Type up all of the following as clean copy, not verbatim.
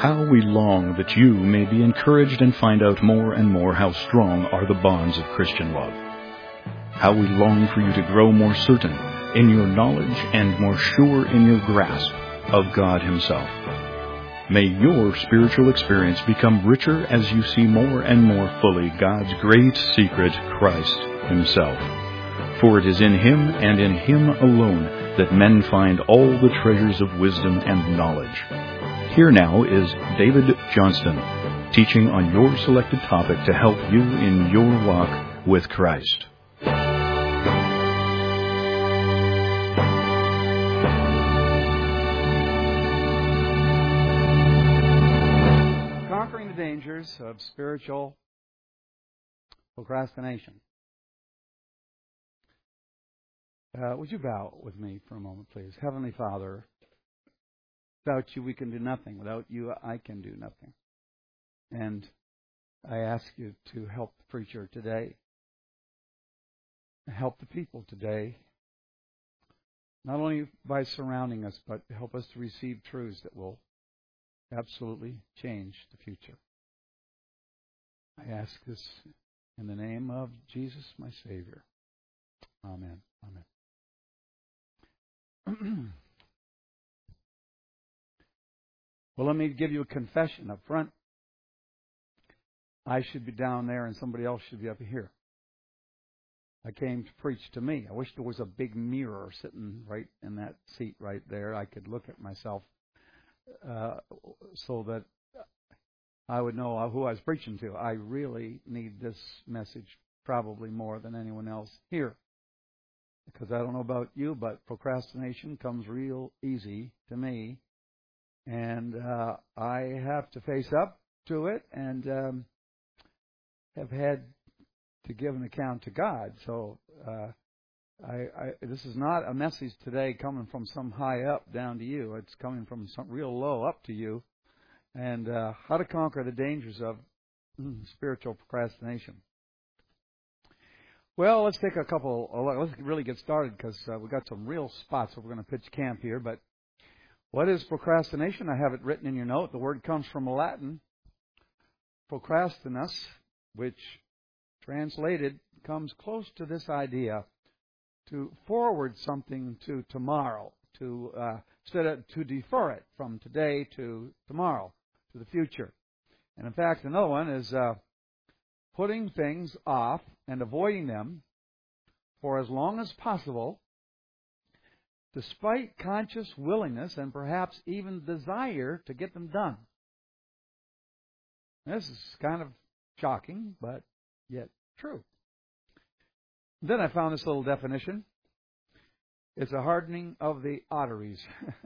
How we long that you may be encouraged and find out more and more how strong are the bonds of Christian love. How we long for you to grow more certain in your knowledge and more sure in your grasp of God Himself. May your spiritual experience become richer as you see more and more fully God's great secret, Christ Himself. For it is in Him and in Him alone that men find all the treasures of wisdom and knowledge. Here now is David Johnston, teaching on your selected topic to help you in your walk with Christ. Conquering the dangers of spiritual procrastination. Would you bow with me for a moment, please? Heavenly Father, without you we can do nothing. Without you I can do nothing. And I ask you to help the preacher today. Help the people today. Not only by surrounding us, but help us to receive truths that will absolutely change the future. I ask this in the name of Jesus, my Savior. Amen. Amen. Well, let me give you a confession up front. I should be down there and somebody else should be up here. I came to preach to me. I wish there was a big mirror sitting right in that seat right there. I could look at myself so that I would know who I was preaching to. I really need this message probably more than anyone else here. Because I don't know about you, but procrastination comes real easy to me. And I have to face up to it and have had to give an account to God. So this is not a message today coming from some high up down to you. It's coming from some real low up to you. And how to conquer the dangers of spiritual procrastination. Well, let's take let's really get started because we've got some real spots where we're going to pitch camp here. But what is procrastination? I have it written in your note. The word comes from Latin, procrastinus, which translated comes close to this idea, to forward something to tomorrow, to defer it from today to tomorrow, to the future. And in fact, another one is putting things off and avoiding them for as long as possible, despite conscious willingness and perhaps even desire to get them done. This is kind of shocking, but yet true. Then I found this little definition. It's a hardening of the arteries.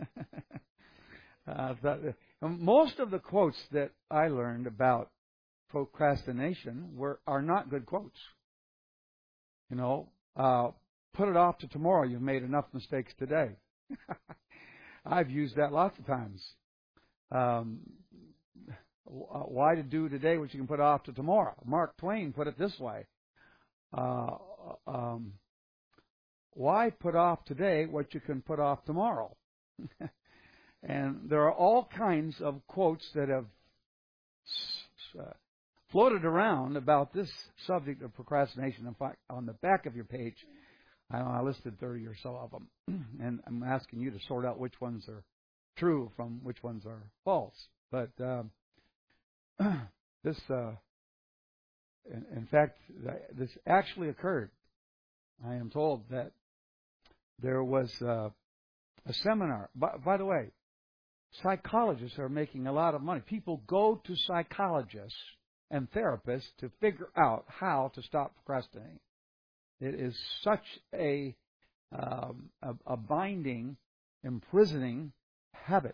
Most of the quotes that I learned about procrastination are not good quotes. You know, put it off to tomorrow. You've made enough mistakes today. I've used that lots of times. Why to do today what you can put off to tomorrow? Mark Twain put it this way. Why put off today what you can put off tomorrow? And there are all kinds of quotes that have floated around about this subject of procrastination. In fact, on the back of your page, I listed 30 or so of them. And I'm asking you to sort out which ones are true from which ones are false. But this, in fact, this actually occurred. I am told that there was a seminar. By the way, psychologists are making a lot of money. People go to psychologists and therapists to figure out how to stop procrastinating. It is such a binding, imprisoning habit.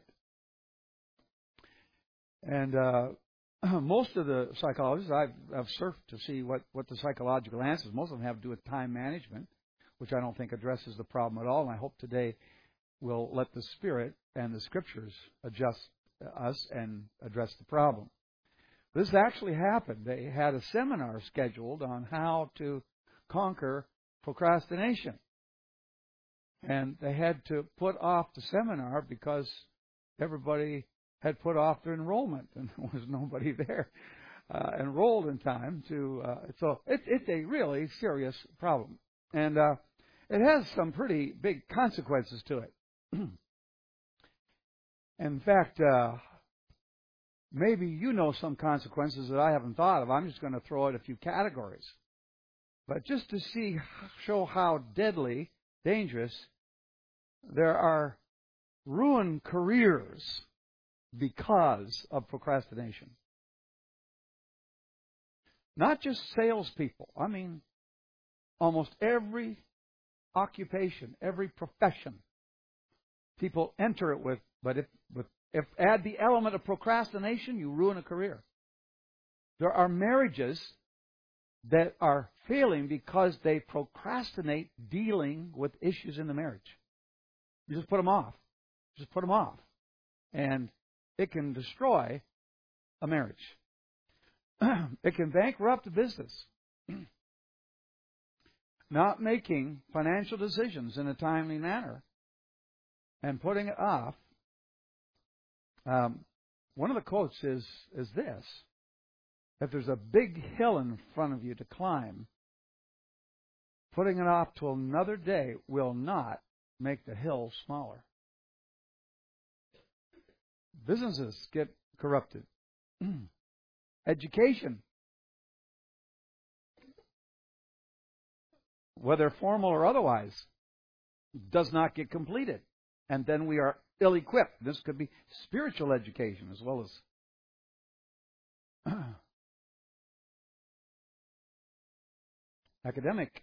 And most of the psychologists, I've surfed to see what the psychological answers, most of them have to do with time management, which I don't think addresses the problem at all. And I hope today we'll let the Spirit and the Scriptures adjust us and address the problem. This actually happened. They had a seminar scheduled on how to conquer procrastination. And they had to put off the seminar because everybody had put off their enrollment, and there was nobody there enrolled in time to. So it's a really serious problem, and it has some pretty big consequences to it. In fact, maybe you know some consequences that I haven't thought of. I'm just going to throw out a few categories. But just to show how deadly, dangerous, there are ruined careers because of procrastination. Not just salespeople. I mean, almost every occupation, every profession, people enter it with. But if add the element of procrastination, you ruin a career. There are marriages that are failing because they procrastinate dealing with issues in the marriage. You just put them off. Just put them off. And it can destroy a marriage. It can bankrupt a business. Not making financial decisions in a timely manner and putting it off. One of the quotes is this: if there's a big hill in front of you to climb, putting it off till another day will not make the hill smaller. Businesses get corrupted. Education, whether formal or otherwise, does not get completed. And then we are ill-equipped. This could be spiritual education as well as academic.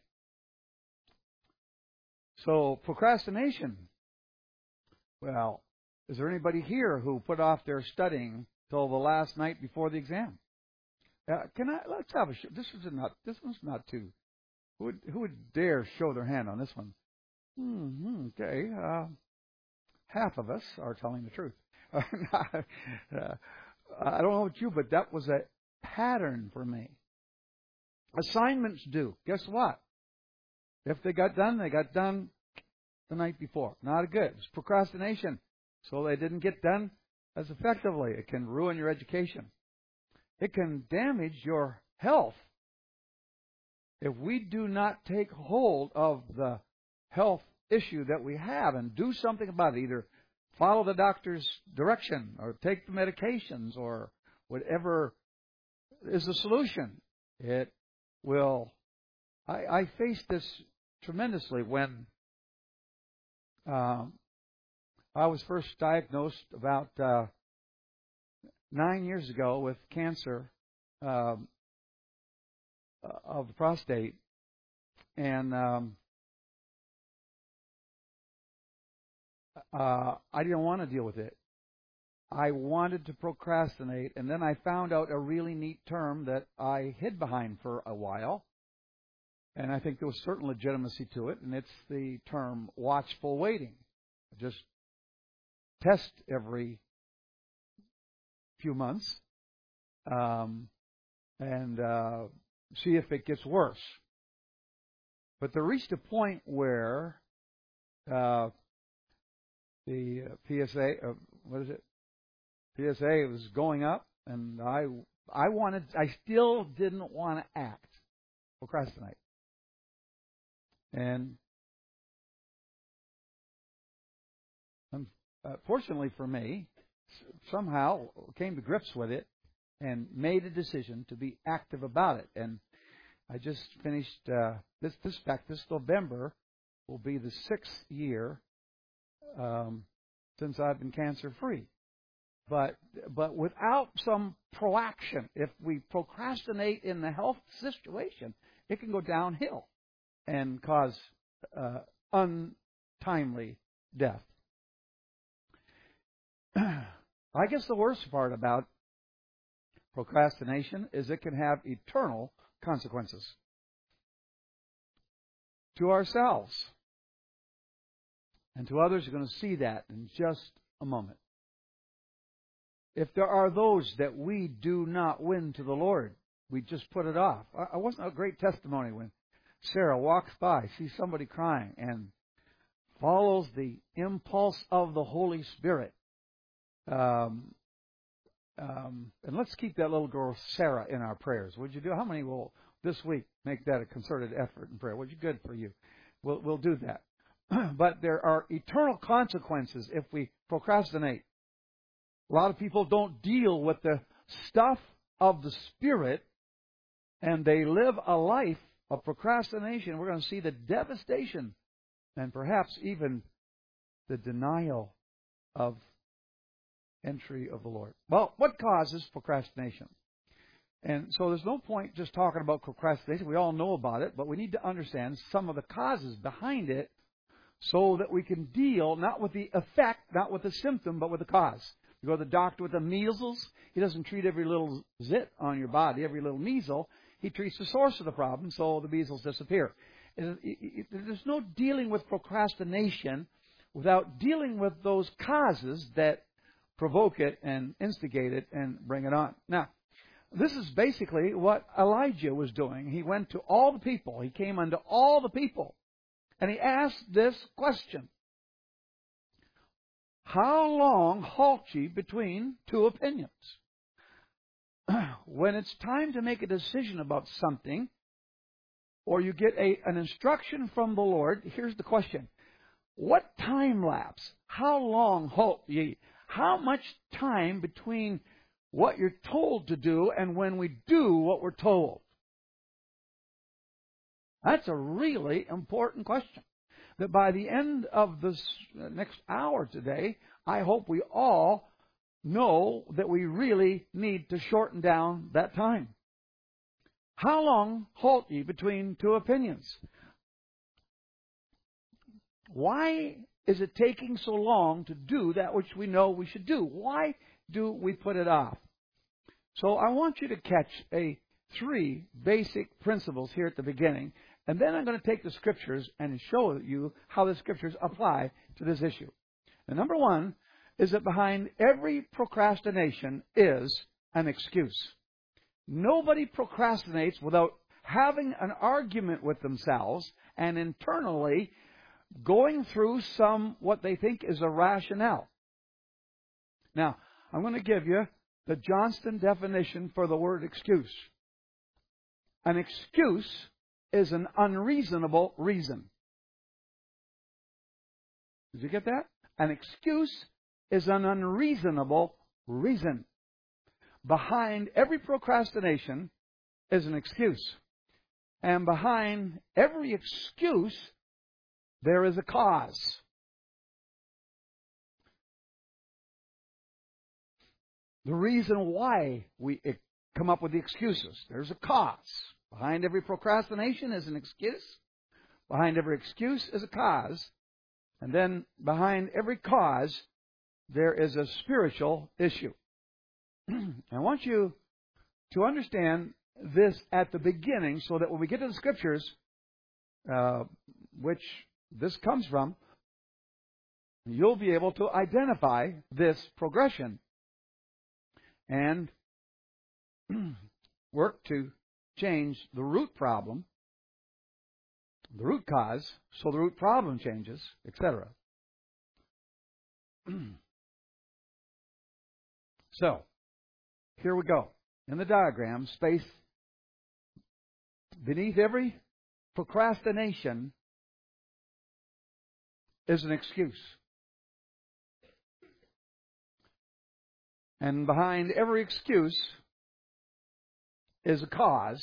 So procrastination. Well, is there anybody here who put off their studying till the last night before the exam? Let's have a show. This one's not too. Who would dare show their hand on this one? Okay. Half of us are telling the truth. I don't know about you, but that was a pattern for me. Assignments due. Guess what? If they got done the night before. Not good. It's procrastination. So they didn't get done as effectively. It can ruin your education. It can damage your health. If we do not take hold of the health issue that we have and do something about it, either follow the doctor's direction or take the medications or whatever is the solution, it will. I faced this tremendously when I was first diagnosed about 9 years ago with cancer of the prostate, and I didn't want to deal with it. I wanted to procrastinate, and then I found out a really neat term that I hid behind for a while, and I think there was certain legitimacy to it, and it's the term watchful waiting. Just test every few months and see if it gets worse. But there reached a point where the PSA, PSA was going up, and I still didn't want to act, procrastinate. And fortunately for me, somehow came to grips with it and made a decision to be active about it. And I just finished this November will be the 6th year since I've been cancer-free. But without some proaction, if we procrastinate in the health situation, it can go downhill and cause untimely death. I guess the worst part about procrastination is it can have eternal consequences to ourselves and to others. You're going to see that in just a moment. If there are those that we do not win to the Lord, we just put it off. I wasn't a great testimony when Sarah walks by, sees somebody crying, and follows the impulse of the Holy Spirit. And let's keep that little girl Sarah in our prayers. Would you do? How many will this week make that a concerted effort in prayer? Would you? Good for you. We'll do that. But there are eternal consequences if we procrastinate. A lot of people don't deal with the stuff of the Spirit, and they live a life of procrastination. We're going to see the devastation and perhaps even the denial of entry of the Lord. Well, what causes procrastination? And so there's no point just talking about procrastination. We all know about it, but we need to understand some of the causes behind it so that we can deal not with the effect, not with the symptom, but with the cause. You go to the doctor with the measles, he doesn't treat every little zit on your body, every little measle. He treats the source of the problem, so the measles disappear. There's no dealing with procrastination without dealing with those causes that provoke it and instigate it and bring it on. Now, this is basically what Elijah was doing. He went to all the people. He came unto all the people. And he asked this question: how long halt ye between two opinions? When it's time to make a decision about something, or you get an instruction from the Lord, here's the question: what time lapse? How long halt ye? How much time between what you're told to do and when we do what we're told? That's a really important question. That by the end of this next hour today, I hope we all know that we really need to shorten down that time. How long halt ye between two opinions? Why is it taking so long to do that which we know we should do? Why do we put it off? So I want you to catch three basic principles here at the beginning, and then I'm going to take the Scriptures and show you how the Scriptures apply to this issue. And number one is that behind every procrastination is an excuse. Nobody procrastinates without having an argument with themselves and internally going through what they think is a rationale. Now, I'm going to give you the Johnston definition for the word excuse. An excuse is an unreasonable reason. Did you get that? An excuse is an unreasonable reason. Behind every procrastination is an excuse. And behind every excuse, there is a cause. The reason why we come up with the excuses, there's a cause. Behind every procrastination is an excuse. Behind every excuse is a cause. And then behind every cause, there is a spiritual issue. I want you to understand this at the beginning so that when we get to the Scriptures, which this comes from, you'll be able to identify this progression and work to change the root problem, the root cause, so the root problem changes, etc. So, here we go. In the diagram, space beneath every procrastination is an excuse. And behind every excuse is a cause.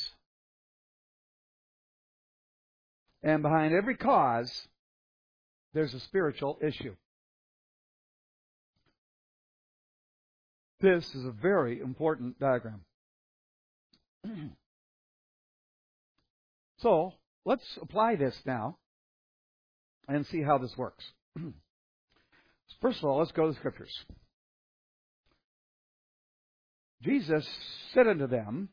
And behind every cause, there's a spiritual issue. This is a very important diagram. So, let's apply this now and see how this works. First of all, let's go to the Scriptures. Jesus said unto them,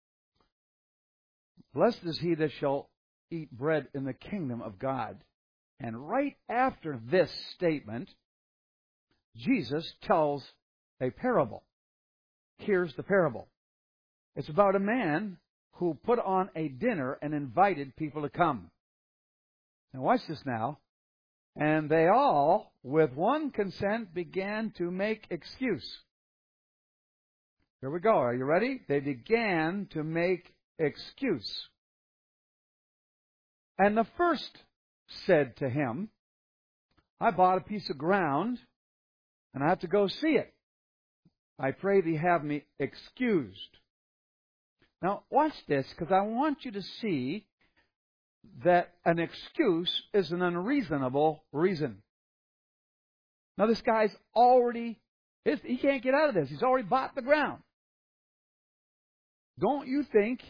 Blessed is he that shall eat bread in the kingdom of God. And right after this statement, Jesus tells a parable. Here's the parable. It's about a man who put on a dinner and invited people to come. Now watch this now. And they all, with one consent, began to make excuse. Here we go. Are you ready? They began to make excuse. And the first said to him, I bought a piece of ground, and I have to go see it. I pray thee have me excused. Now, watch this, because I want you to see that an excuse is an unreasonable reason. Now, this guy's already, he can't get out of this. He's already bought the ground. Don't you think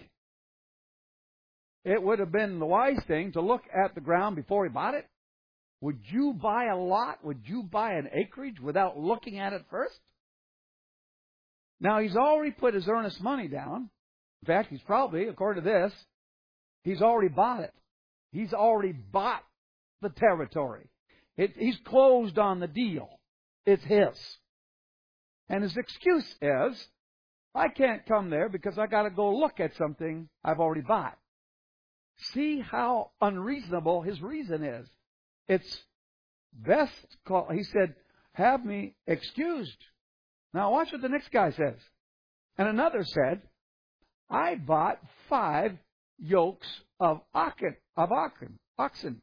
it would have been the wise thing to look at the ground before he bought it? Would you buy a lot? Would you buy an acreage without looking at it first? Now, he's already put his earnest money down. In fact, he's probably, according to this, he's already bought it. He's already bought the territory. He's closed on the deal. It's his. And his excuse is, I can't come there because I got to go look at something I've already bought. See how unreasonable his reason is. It's best call. He said, have me excused. Now watch what the next guy says. And another said, I bought 5 yokes of oxen.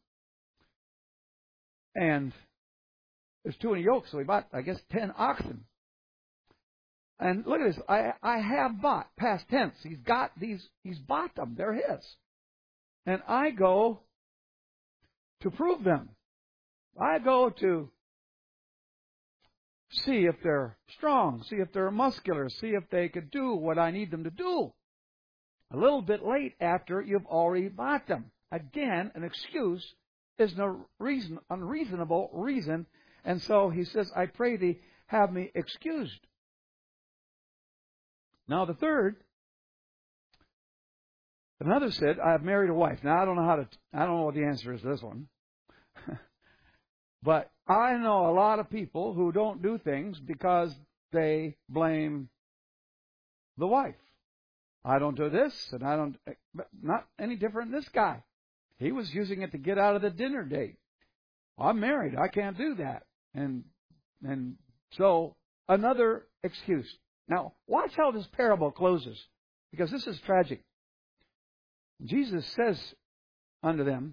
And there's 2 in a yoke, so he bought, I guess, 10 oxen. And look at this. I have bought, past tense. He's got these, he's bought them. They're his. And I go to prove them. I go to see if they're strong, see if they're muscular, see if they could do what I need them to do. A little bit late after you've already bought them. Again, an excuse is an unreasonable reason. And so he says, I pray thee, have me excused. Now the third, another said, I have married a wife. Now I don't know what the answer is to this one. But I know a lot of people who don't do things because they blame the wife. I don't do this, and I don't, not any different than this guy. He was using it to get out of the dinner date. I'm married. I can't do that. And so another excuse. Now, watch how this parable closes, because this is tragic. Jesus says unto them,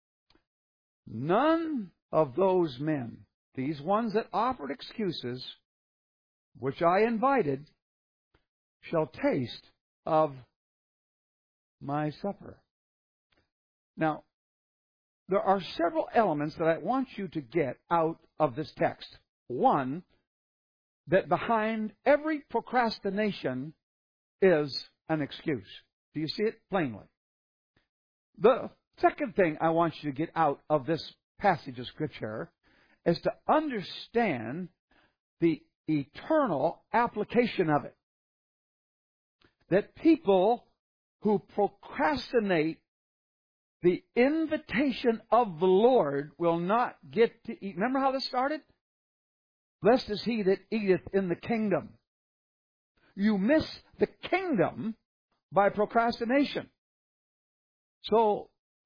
none of those men, these ones that offered excuses, which I invited, shall taste of my supper. Now, there are several elements that I want you to get out of this text. One, that behind every procrastination is an excuse. Do you see it plainly? The second thing I want you to get out of this passage of Scripture is to understand the eternal application of it. That people who procrastinate the invitation of the Lord will not get to eat. Remember how this started? Blessed is he that eateth in the kingdom. You miss the kingdom by procrastination. So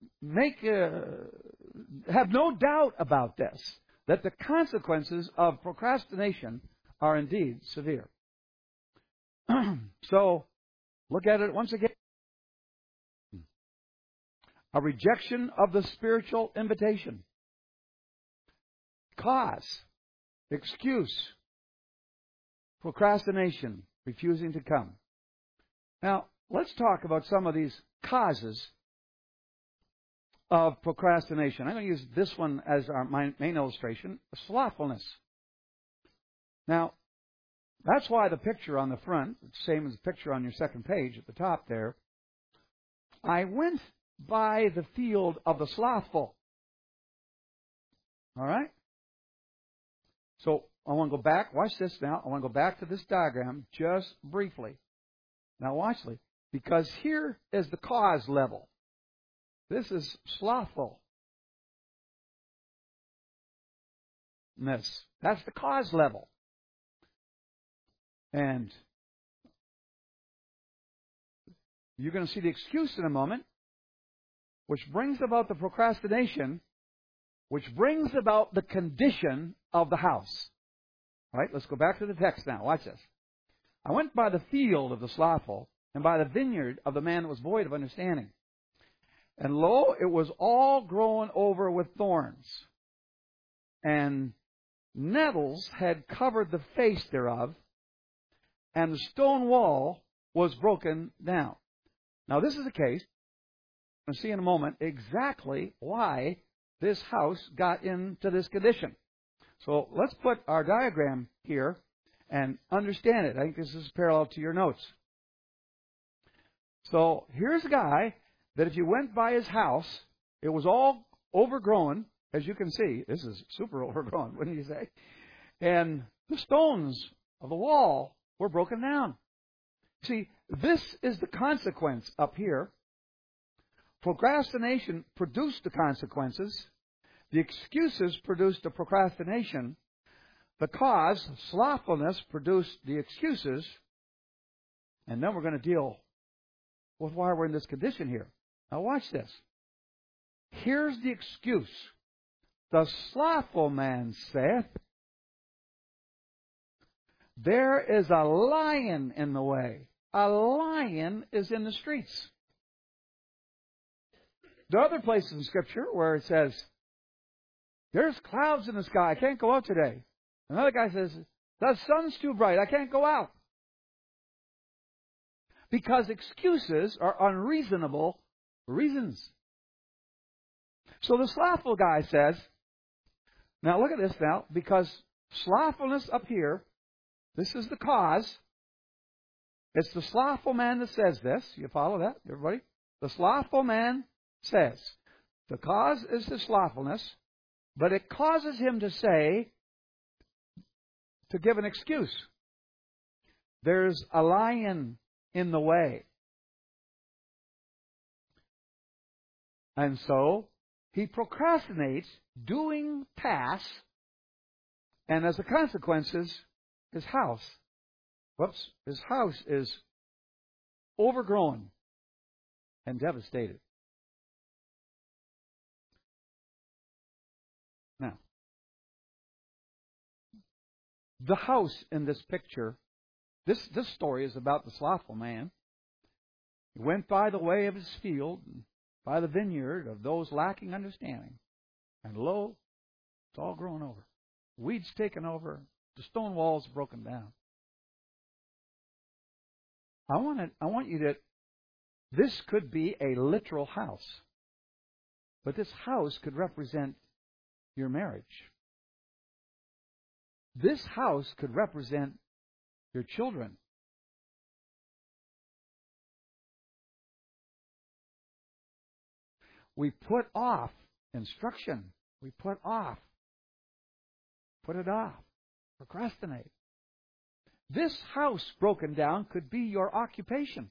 have no doubt about this, that the consequences of procrastination are indeed severe. So, look at it once again. A rejection of the spiritual invitation. Cause, excuse, procrastination, refusing to come. Now, let's talk about some of these causes of procrastination. I'm going to use this one as my main illustration, slothfulness. Now, that's why the picture on the front, it's the same as the picture on your second page at the top there. I went by the field of the slothful. All right? So I want to go back. Watch this now. I want to go back to this diagram just briefly. Now watch this, because here is the cause level. This is slothfulness. That's the cause level. And you're going to see the excuse in a moment, which brings about the procrastination, which brings about the condition of the house. All right, let's go back to the text now. Watch this. I went by the field of the slothful, and by the vineyard of the man that was void of understanding. And lo, it was all grown over with thorns, and nettles had covered the face thereof, and the stone wall was broken down. Now this is the case. We'll see in a moment exactly why this house got into this condition. So let's put our diagram here and understand it. I think this is parallel to your notes. So here's a guy that if you went by his house, it was all overgrown, as you can see. This is super overgrown, wouldn't you say? And the stones of the wall were broken down. See, this is the consequence up here. Procrastination produced the consequences. The excuses produced the procrastination. The cause, slothfulness, produced the excuses. And then we're going to deal with why we're in this condition here. Now watch this. Here's the excuse. The slothful man saith, there is a lion in the way. A lion is in the streets. There are other places in Scripture where it says, there's clouds in the sky, I can't go out today. Another guy says, the sun's too bright, I can't go out. Because excuses are unreasonable reasons. So the slothful guy says, now look at this now, because slothfulness up here, this is the cause. It's the slothful man that says this. You follow that, everybody? The slothful man says, the cause is the slothfulness, but it causes him to say, to give an excuse. There's a lion in the way. And so he procrastinates doing tasks, and as a consequence, his house is overgrown and devastated. Now, the house in this picture, this story is about the slothful man. He went by the way of his field, by the vineyard of those lacking understanding. And lo, it's all grown over. Weeds taken over. The stone walls broken down. I want you to, this could be a literal house. But this house could represent your marriage. This house could represent your children. We put off instruction. We put it off. Procrastinate. This house broken down could be your occupation.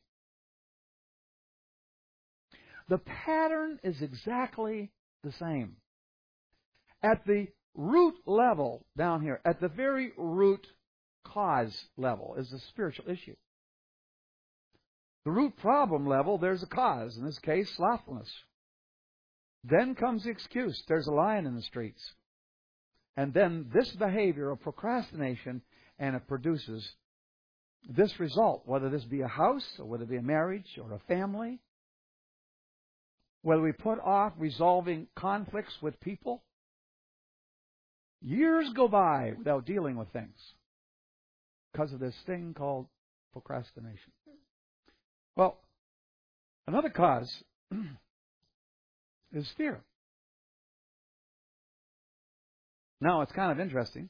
The pattern is exactly the same. At the root level down here, at the very root cause level, is the spiritual issue. The root problem level, there's a cause. In this case, slothfulness. Then comes the excuse. There's a lion in the streets. And then this behavior of procrastination, and it produces this result, whether this be a house, or whether it be a marriage, or a family. Whether we put off resolving conflicts with people. Years go by without dealing with things because of this thing called procrastination. Well, another cause is fear. Now, it's kind of interesting,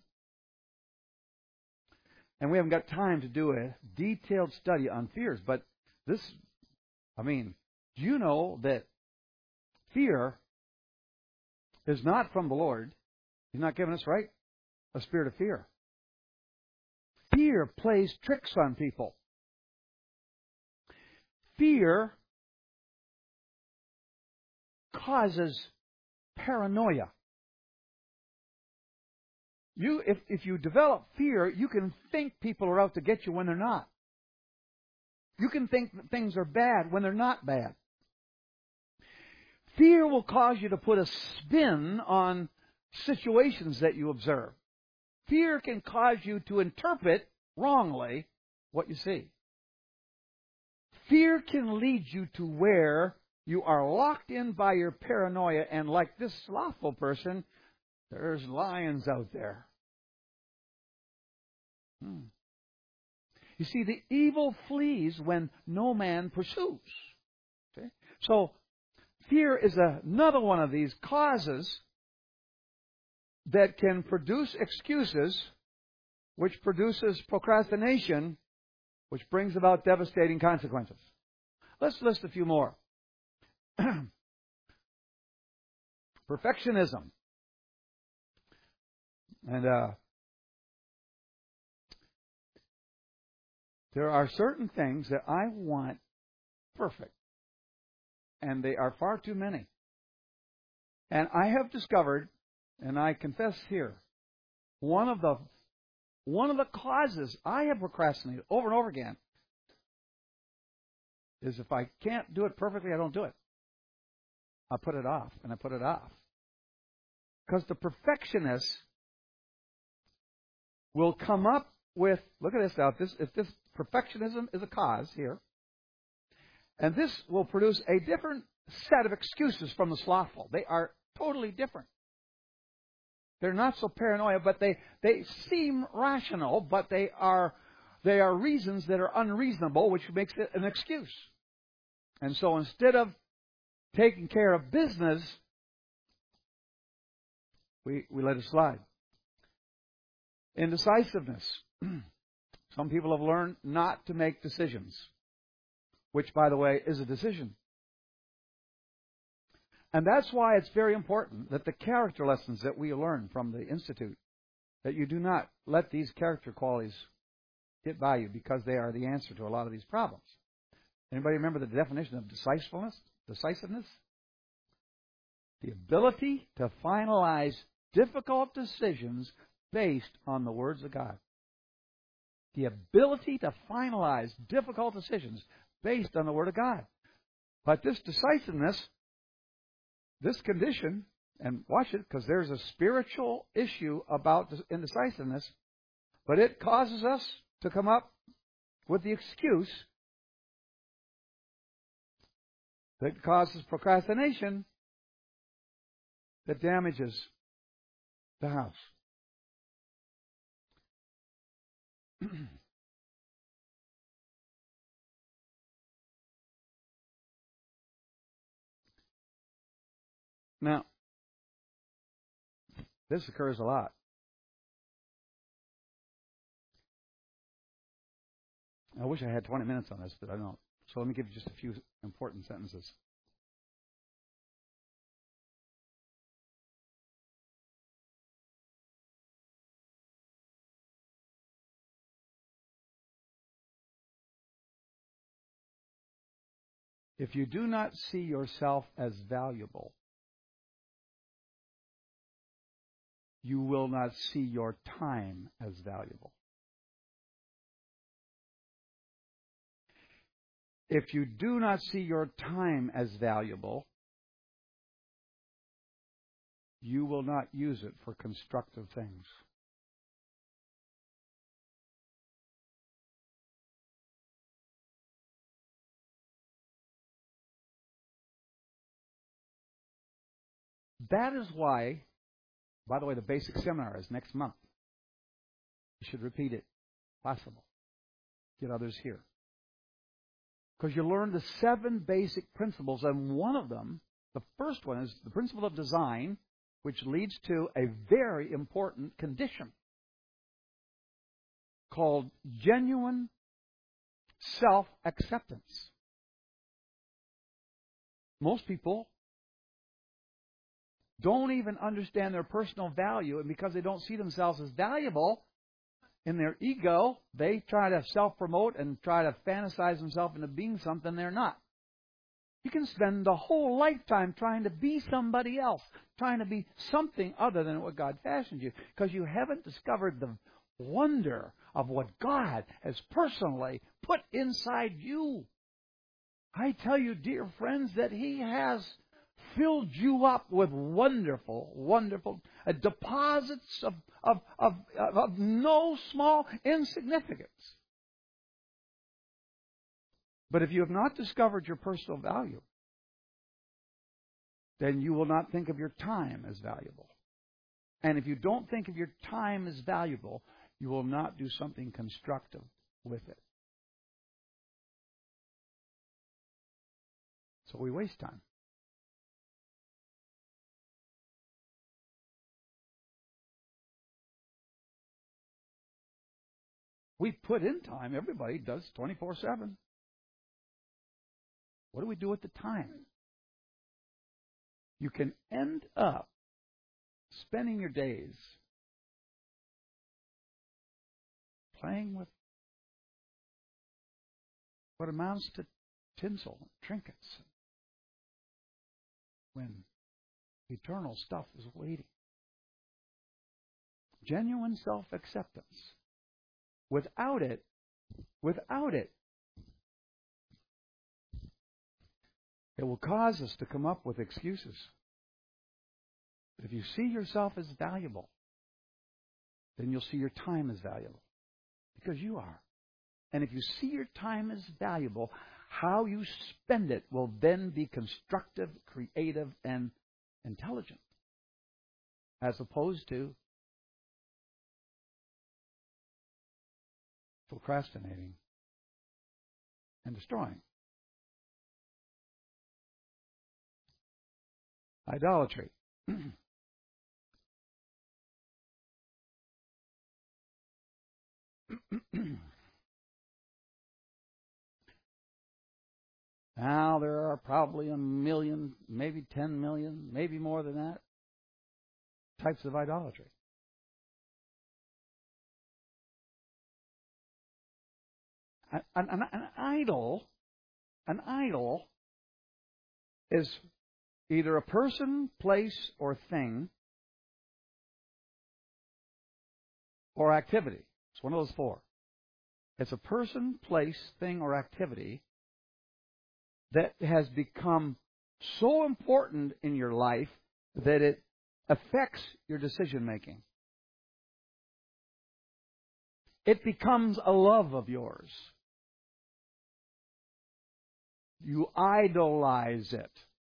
and we haven't got time to do a detailed study on fears, but do you know that fear is not from the Lord? He's not giving us, right, a spirit of fear. Fear plays tricks on people. Fear causes paranoia. If you develop fear, you can think people are out to get you when they're not. You can think that things are bad when they're not bad. Fear will cause you to put a spin on situations that you observe. Fear can cause you to interpret wrongly what you see. Fear can lead you to where you are locked in by your paranoia, and like this slothful person, there's lions out there. You see, the evil flees when no man pursues. Okay? So, fear is another one of these causes that can produce excuses, which produces procrastination, which brings about devastating consequences. Let's list a few more. Perfectionism. And there are certain things that I want perfect, and they are far too many. And I have discovered, and I confess here, one of the causes I have procrastinated over and over again is if I can't do it perfectly, I don't do it. I put it off, and I put it off. Because the perfectionist will come up with, look at this now, if this perfectionism is a cause here, and this will produce a different set of excuses from the slothful. They are totally different. They're not so paranoid, but they seem rational, but they are reasons that are unreasonable, which makes it an excuse. And so instead of taking care of business, we let it slide. Indecisiveness. Some people have learned not to make decisions, which, by the way, is a decision. And that's why it's very important that the character lessons that we learn from the Institute, that you do not let these character qualities get by you, because they are the answer to a lot of these problems. Anybody remember the definition of decisiveness? The ability to finalize difficult decisions based on the words of God. The ability to finalize difficult decisions based on the Word of God. But this decisiveness, this condition, and watch it, because there's a spiritual issue about indecisiveness, but it causes us to come up with the excuse that causes procrastination that damages the house. Now, this occurs a lot. I wish I had 20 minutes on this, but I don't. So let me give you just a few important sentences. If you do not see yourself as valuable, you will not see your time as valuable. If you do not see your time as valuable, you will not use it for constructive things. That is why, by the way, the basic seminar is next month. You should repeat it, if possible. Get others here. Because you learn the 7 basic principles, and one of them, the first one, is the principle of design, which leads to a very important condition called genuine self-acceptance. Most people don't even understand their personal value, and because they don't see themselves as valuable, in their ego, they try to self-promote and try to fantasize themselves into being something they're not. You can spend the whole lifetime trying to be somebody else, trying to be something other than what God fashioned you, because you haven't discovered the wonder of what God has personally put inside you. I tell you, dear friends, that He has filled you up with wonderful, wonderful deposits of no small insignificance. But if you have not discovered your personal value, then you will not think of your time as valuable. And if you don't think of your time as valuable, you will not do something constructive with it. So we waste time. We put in time. Everybody does 24/7. What do we do with the time? You can end up spending your days playing with what amounts to tinsel and trinkets when eternal stuff is waiting. Genuine self-acceptance. Without it, it will cause us to come up with excuses. If you see yourself as valuable, then you'll see your time as valuable. Because you are. And if you see your time as valuable, how you spend it will then be constructive, creative, and intelligent. As opposed to procrastinating and destroying. Idolatry. Now, there are probably 1 million, maybe 10 million, maybe more than that, types of idolatry. An idol is either a person, place, or thing, or activity. It's one of those four. It's a person, place, thing, or activity that has become so important in your life that it affects your decision making. It becomes a love of yours. You idolize it.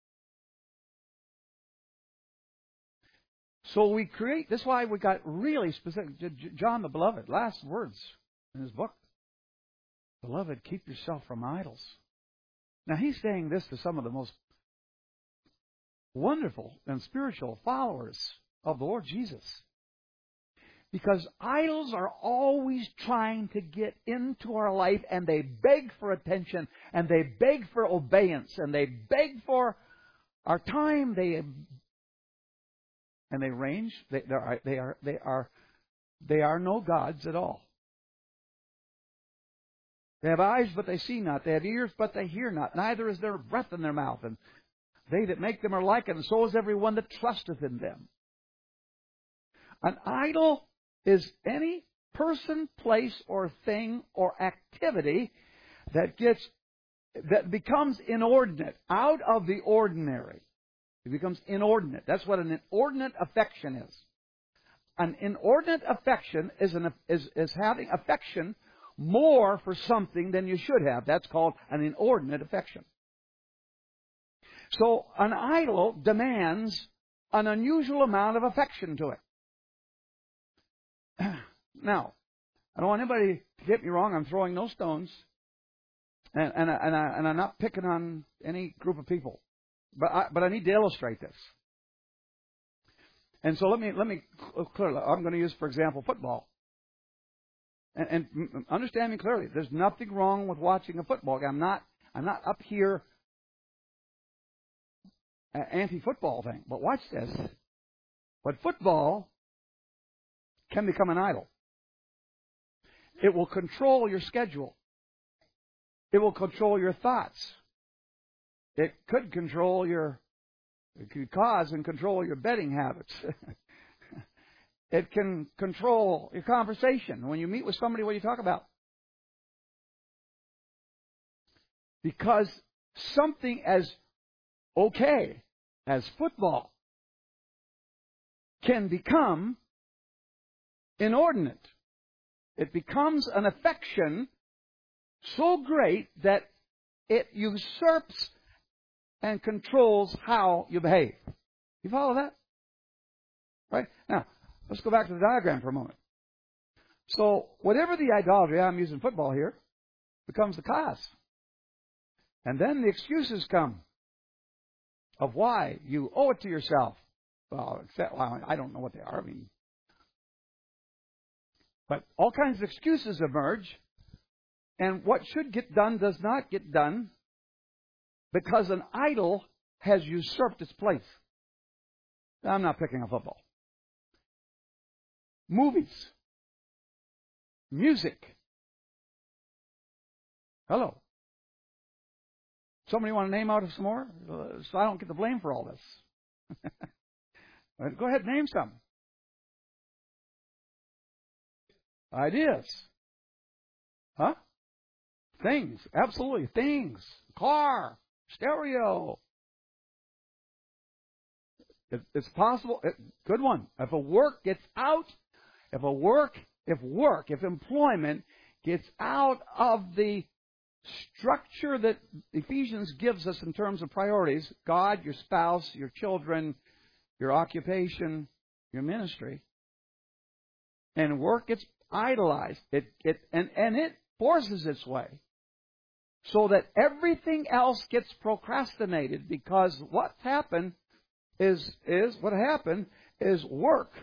So we create, that's why we got really specific. John the Beloved, last words in his book. Beloved, keep yourself from idols. Now he's saying this to some of the most wonderful and spiritual followers of the Lord Jesus. Because idols are always trying to get into our life, and they beg for attention, and they beg for obedience, and they beg for our time. They range. They are no gods at all. They have eyes, but they see not. They have ears, but they hear not. Neither is there breath in their mouth. And they that make them are like it, and so is every one that trusteth in them. An idol is any person, place, or thing, or activity that becomes inordinate, out of the ordinary. It becomes inordinate. That's what an inordinate affection is. An inordinate affection is having affection more for something than you should have. That's called an inordinate affection. So an idol demands an unusual amount of affection to it. Now, I don't want anybody to get me wrong. I'm throwing no stones, and I'm not picking on any group of people. But I need to illustrate this. And so let me clearly. I'm going to use, for example, football. And understand me clearly. There's nothing wrong with watching a football game. I'm not up here anti-football thing. But watch this. But football can become an idol. It will control your schedule. It will control your thoughts. It could cause and control your betting habits. It can control your conversation. When you meet with somebody, what do you talk about? Because something as okay as football can become inordinate. It becomes an affection so great that it usurps and controls how you behave. You follow that? Right? Now, let's go back to the diagram for a moment. So, whatever the idolatry, I'm using football here, becomes the cause. And then the excuses come of why you owe it to yourself. Well, I don't know what they are. But all kinds of excuses emerge. And what should get done does not get done because an idol has usurped its place. I'm not picking on football. Movies. Music. Hello. Somebody want to name out some more? So I don't get the blame for all this. Go ahead, name some. Ideas. Huh? Things. Absolutely. Things. Car. Stereo. It's possible. Good one. If work gets out, if employment gets out of the structure that Ephesians gives us in terms of priorities, God, your spouse, your children, your occupation, your ministry, and work gets idolized, it forces its way so that everything else gets procrastinated, because what happened is work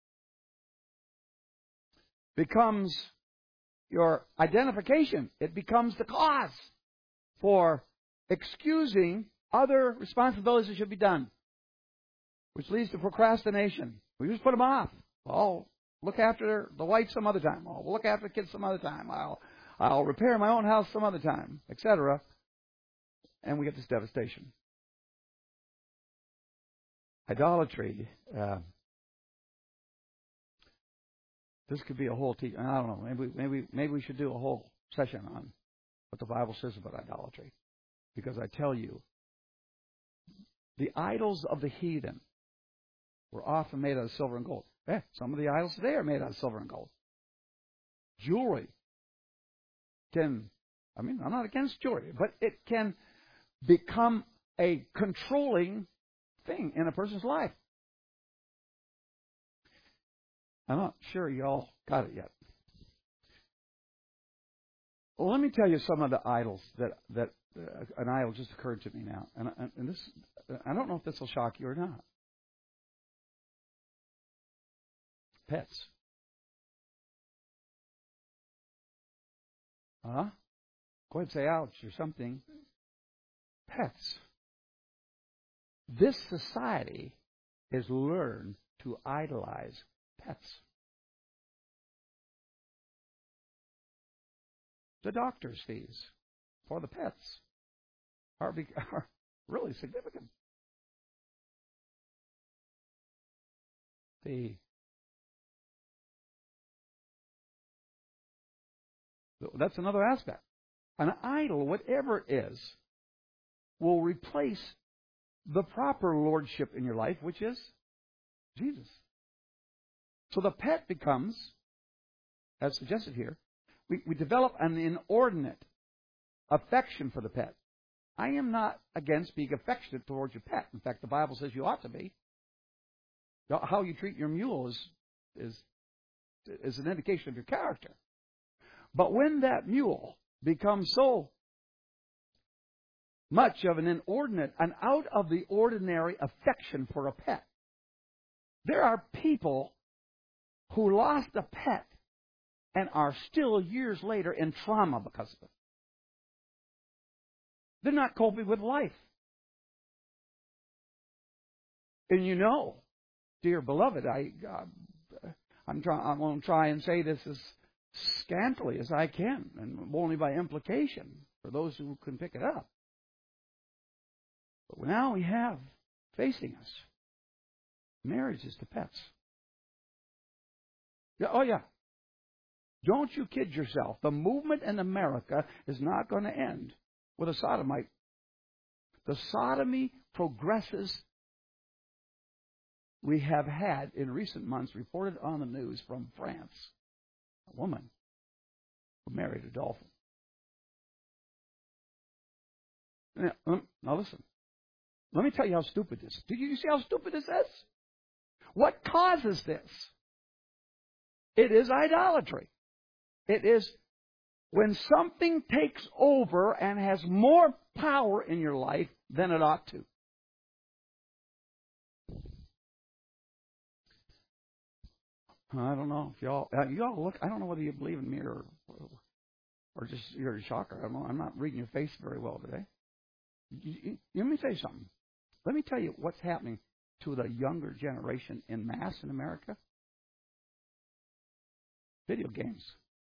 becomes your identification. It becomes the cause for excusing other responsibilities that should be done, which leads to procrastination. We just put them off. I'll look after the wife some other time. I'll look after the kids some other time. I'll repair my own house some other time, etc. And we get this devastation. Idolatry. This could be a whole teaching. I don't know. Maybe we should do a whole session on what the Bible says about idolatry. Because I tell you, the idols of the heathen were often made out of silver and gold. Some of the idols today are made out of silver and gold. Jewelry I'm not against jewelry, but it can become a controlling thing in a person's life. I'm not sure you all got it yet. Well, let me tell you some of the idols that an idol just occurred to me now, and this, I don't know if this will shock you or not. Pets. Go ahead and say ouch or something. Pets. This society has learned to idolize pets. The doctor's fees for the pets are really significant. That's another aspect. An idol, whatever it is, will replace the proper lordship in your life, which is Jesus. So the pet becomes, as suggested here, we develop an inordinate affection for the pet. I am not against being affectionate towards your pet. In fact, the Bible says you ought to be. How you treat your mule is an indication of your character. But when that mule becomes so much of an inordinate, an out of the ordinary affection for a pet, there are people who lost a pet and are still years later in trauma because of it. They're not coping with life. And you know, dear beloved, I'm going to try and say this as scantily as I can, and only by implication for those who can pick it up. But now we have facing us marriages to pets. Oh yeah. Don't you kid yourself. The movement in America is not going to end with a sodomite. The sodomy progresses we have had in recent months reported on the news from France. A woman who married a dolphin. Now listen. Let me tell you how stupid this is. Do you see how stupid this is? What causes this? It is idolatry. It is when something takes over and has more power in your life than it ought to. I don't know if y'all look. I don't know whether you believe in me or just you're a shocker. I don't know. I'm not reading your face very well today. Let me tell you something. Let me tell you what's happening to the younger generation in mass in America. Video games.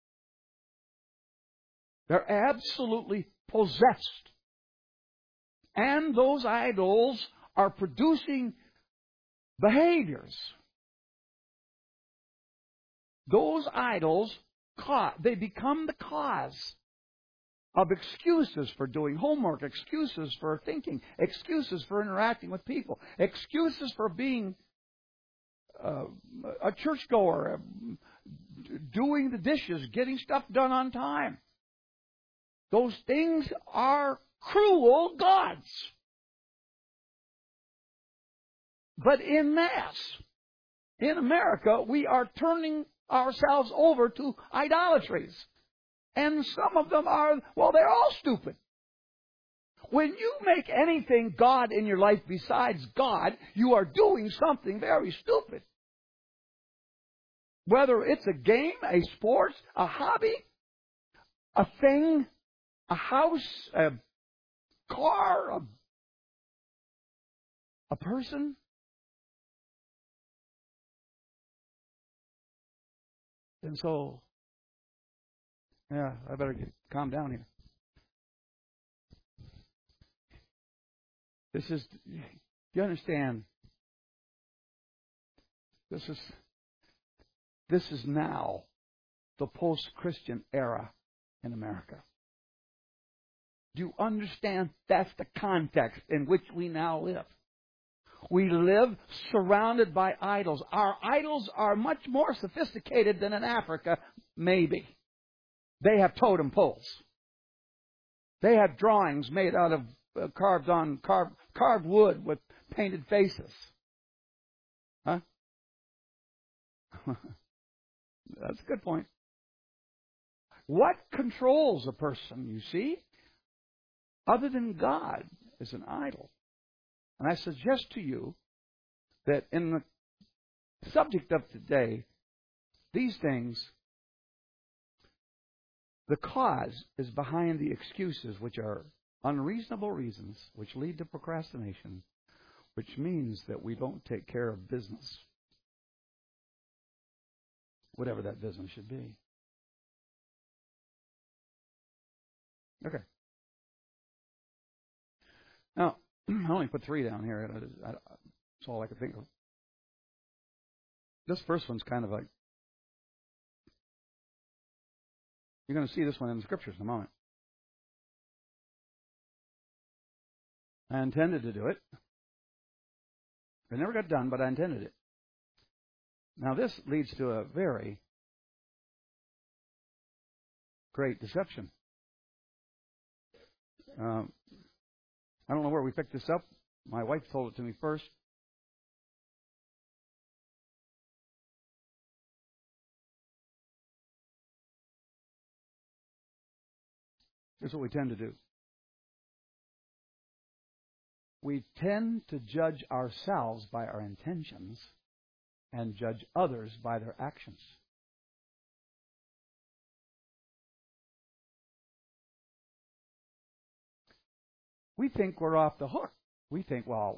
They're absolutely possessed. And those idols are producing behaviors. Those idols, they become the cause of excuses for doing homework, excuses for thinking, excuses for interacting with people, excuses for being a churchgoer, doing the dishes, getting stuff done on time. Those things are cruel gods. But in mass, in America, we are turning ourselves over to idolatries. And some of them are, well, they're all stupid. When you make anything God in your life besides God, you are doing something very stupid. Whether it's a game, a sport, a hobby, a thing, a house, a car, a person. And so, yeah, I better calm down here. This is, you understand, this is now the post-Christian era in America. Do you understand that's the context in which we now live? We live surrounded by idols. Our idols are much more sophisticated than in Africa, maybe. They have totem poles. They have drawings made out of carved wood with painted faces. Huh? That's a good point. What controls a person, you see, other than God, is an idol. And I suggest to you that in the subject of today, these things, the cause is behind the excuses, which are unreasonable reasons, which lead to procrastination, which means that we don't take care of business, whatever that business should be. Okay. Now, I only put 3 down here. That's all I could think of. This first one's kind of like, you're going to see this one in the Scriptures in a moment. I intended to do it. I never got done, but I intended it. Now, this leads to a very great deception. I don't know where we picked this up. My wife told it to me first. Here's what we tend to do. We tend to judge ourselves by our intentions and judge others by their actions. We think we're off the hook. We think, well,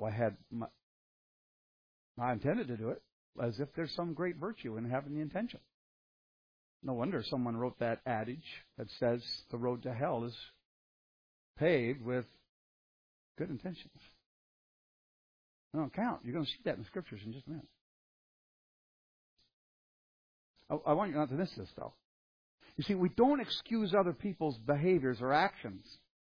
I intended to do it, as if there's some great virtue in having the intention. No wonder someone wrote that adage that says the road to hell is paved with good intentions. They don't count. You're going to see that in the Scriptures in just a minute. I want you not to miss this, though. You see, we don't excuse other people's behaviors or actions,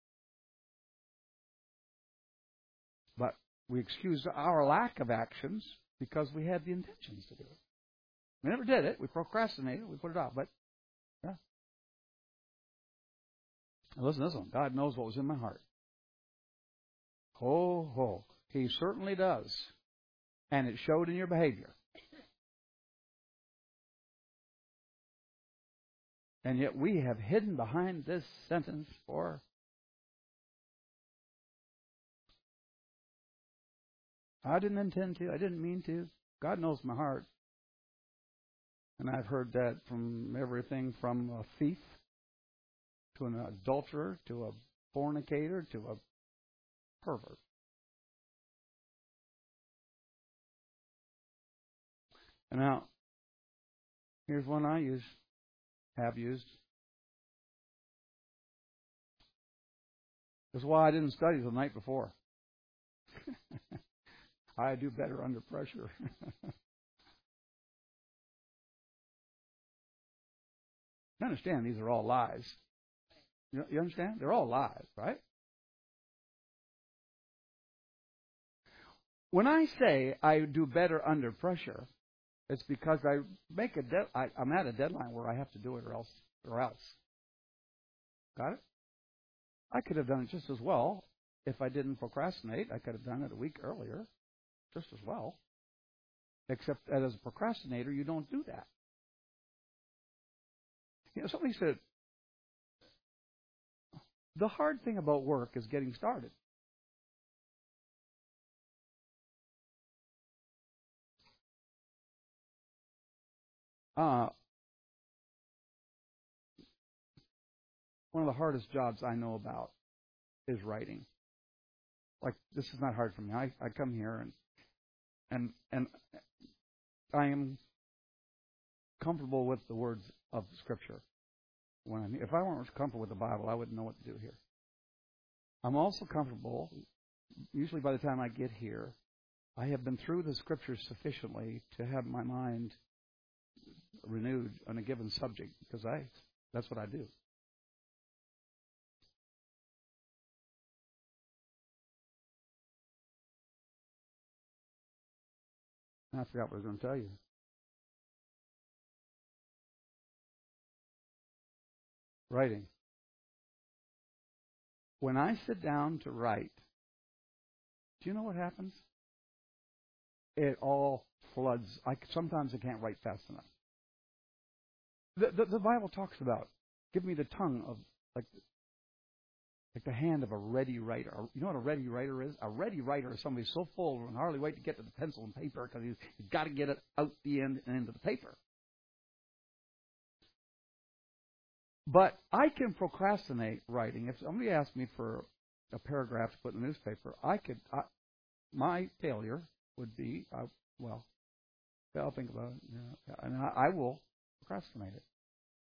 but we excuse our lack of actions because we had the intentions to do it. We never did it. We procrastinated. We put it off. But, yeah. Now listen to this one. God knows what was in my heart. Ho, ho. He certainly does. And it showed in your behavior. And yet we have hidden behind this sentence for I didn't intend to. I didn't mean to. God knows my heart. And I've heard that from everything from a thief to an adulterer to a fornicator to a pervert. And now, here's one I have used. That's why I didn't study the night before. I do better under pressure. You understand these are all lies. You understand? They're all lies, right? When I say I do better under pressure, it's because I make I'm at a deadline where I have to do it or else. Got it? I could have done it just as well if I didn't procrastinate. I could have done it a week earlier just as well. Except that as a procrastinator, you don't do that. You know, somebody said, the hard thing about work is getting started. One of the hardest jobs I know about is writing. Like, this is not hard for me. I come here and I am comfortable with the words of Scripture. If I weren't comfortable with the Bible, I wouldn't know what to do here. I'm also comfortable, usually by the time I get here, I have been through the Scriptures sufficiently to have my mind renewed on a given subject, because that's what I do. I forgot what I was going to tell you. Writing. When I sit down to write, do you know what happens? It all floods. Sometimes I can't write fast enough. The Bible talks about, give me the tongue of, like the hand of a ready writer. You know what a ready writer is? A ready writer is somebody so full and hardly wait to get to the pencil and paper because he's got to get it out the end and into the paper. But I can procrastinate writing. If somebody asked me for a paragraph to put in the newspaper, my failure would be, I'll think about it, and I will procrastinate it.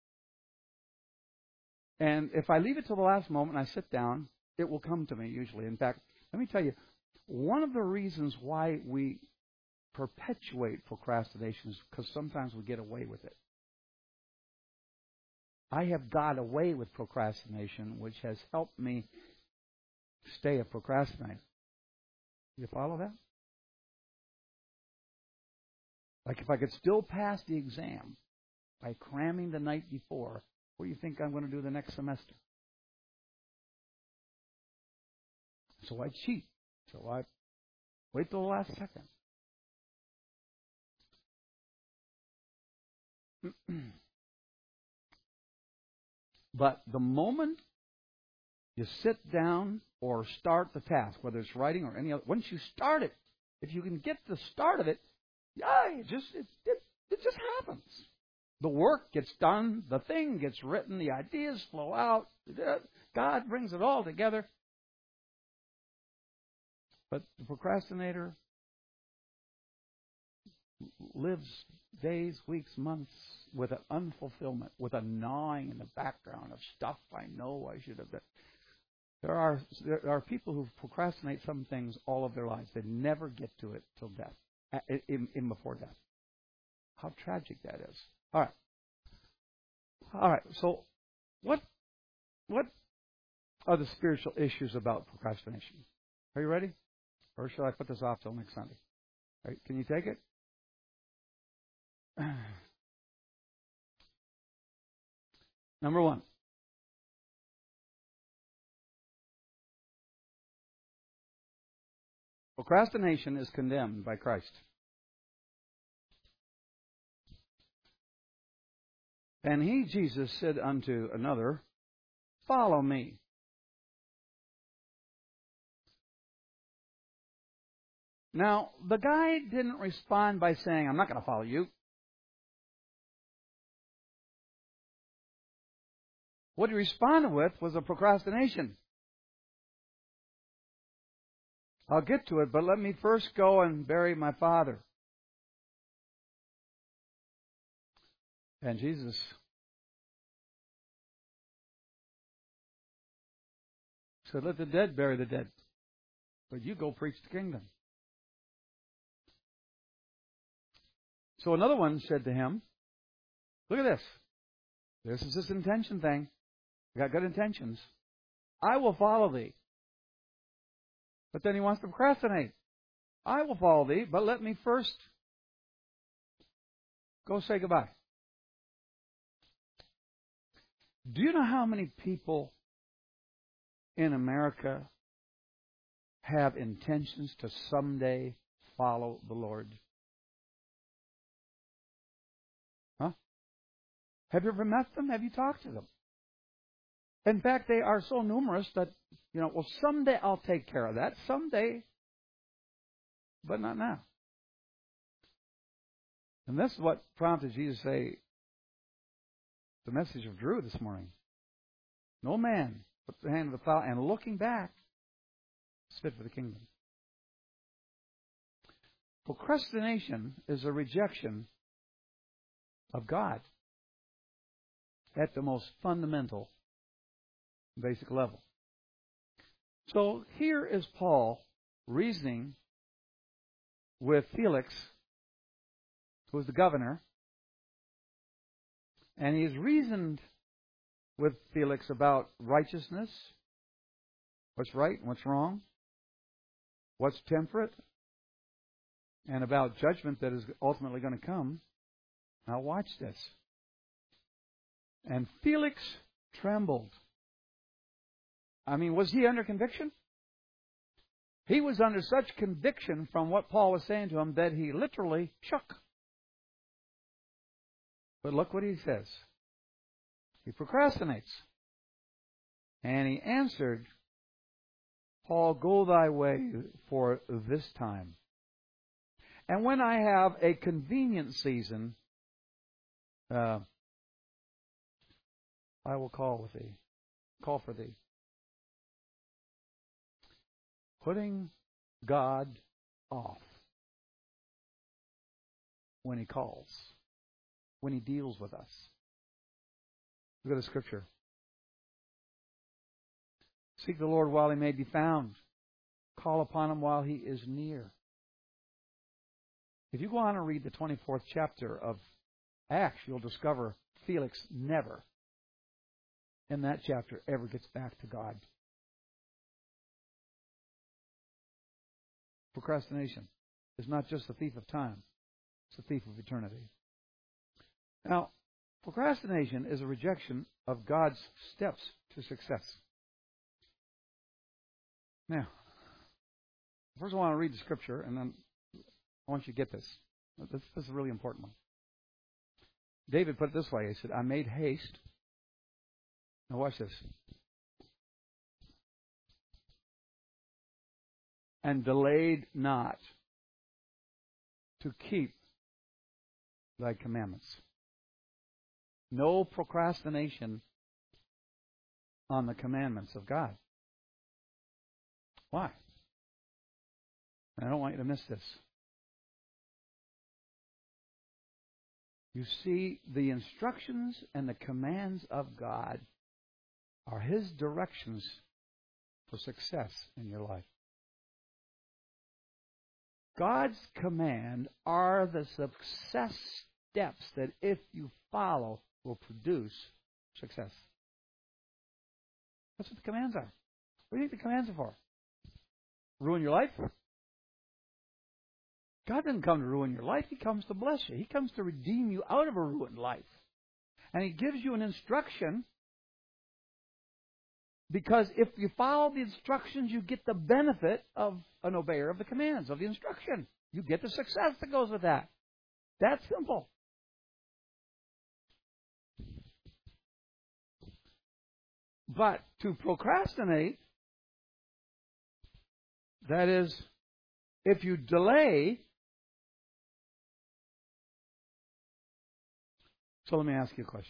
And if I leave it till the last moment and I sit down, it will come to me usually. In fact, let me tell you, one of the reasons why we perpetuate procrastination is because sometimes we get away with it. I have got away with procrastination, which has helped me stay a procrastinator. You follow that? Like if I could still pass the exam by cramming the night before, what do you think I'm going to do the next semester? So I cheat. So I wait till the last second. But the moment you sit down or start the task, whether it's writing or any other, once you start it, if you can get the start of it, it just happens. The work gets done, the thing gets written, the ideas flow out, God brings it all together. But the procrastinator lives days, weeks, months with an unfulfillment, with a gnawing in the background of stuff I know I should have done. There are people who procrastinate some things all of their lives. They never get to it till death, in before death. How tragic that is. All right. So, what are the spiritual issues about procrastination? Are you ready? Or shall I put this off till next Sunday? All right, can you take it? Number one. Procrastination is condemned by Christ. And he, Jesus, said unto another, Follow me. Now, the guy didn't respond by saying, I'm not going to follow you. What he responded with was a procrastination. I'll get to it, but let me first go and bury my father. And Jesus said, Let the dead bury the dead, but you go preach the kingdom. So another one said to him, Look at this. This is this intention thing. You got good intentions. I will follow thee. But then he wants to procrastinate. I will follow thee, but let me first go say goodbye. Do you know how many people in America have intentions to someday follow the Lord? Huh? Have you ever met them? Have you talked to them? In fact, they are so numerous that, well, someday I'll take care of that. Someday, but not now. And this is what prompted Jesus to say the message of Drew this morning. No man puts the hand to the plow, and looking back is fit for the kingdom. Procrastination is a rejection of God at the most fundamental, basic level. So here is Paul reasoning with Felix, who was the governor, and he has reasoned with Felix about righteousness, what's right and what's wrong, what's temperate, and about judgment that is ultimately going to come. Now watch this. And Felix trembled. Was he under conviction? He was under such conviction from what Paul was saying to him that he literally shook. But look what he says. He procrastinates. And he answered, Paul, go thy way for this time. And when I have a convenient season, I will call for thee. Putting God off when He calls, when He deals with us. Look at the scripture. Seek the Lord while He may be found. Call upon Him while He is near. If you go on and read the 24th chapter of Acts, you'll discover Felix never, in that chapter, ever gets back to God. Procrastination is not just a thief of time, it's a thief of eternity. Now, procrastination is a rejection of God's steps to success. Now, first I want to read the scripture, and then I want you to get this. This is a really important one. David put it this way. He said, I made haste. Now watch this. And delayed not to keep thy commandments. No procrastination on the commandments of God. Why? And I don't want you to miss this. You see, the instructions and the commands of God are His directions for success in your life. God's command are the success steps that, if you follow, will produce success. That's what the commands are. What do you think the commands are for? Ruin your life? God didn't come to ruin your life. He comes to bless you. He comes to redeem you out of a ruined life. And He gives you an instruction Because if you follow the instructions, you get the benefit of an obeyer of the commands, of the instruction. You get the success that goes with that. That's simple. But to procrastinate, that is, if you delay. So let me ask you a question.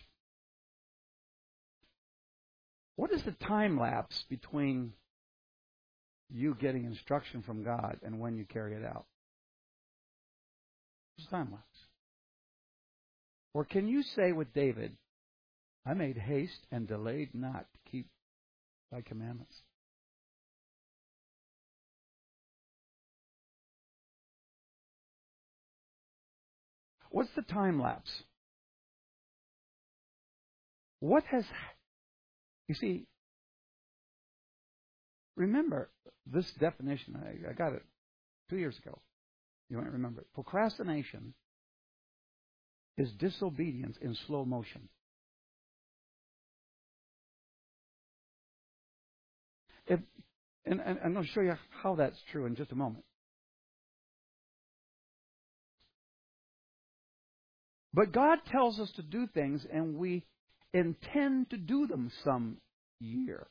What is the time lapse between you getting instruction from God and when you carry it out? What's the time lapse? Or can you say with David, I made haste and delayed not to keep thy commandments? What's the time lapse? What has... You see, remember this definition. I got it 2 years ago. You might remember it. Procrastination is disobedience in slow motion. And I'm going to show you how that's true in just a moment. But God tells us to do things, and we intend to do them some year.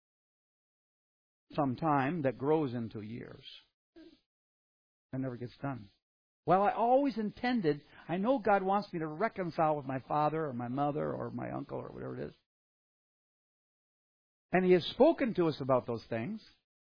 Some time that grows into years and never gets done. Well, I always intended, I know God wants me to reconcile with my father or my mother or my uncle or whatever it is. And He has spoken to us about those things,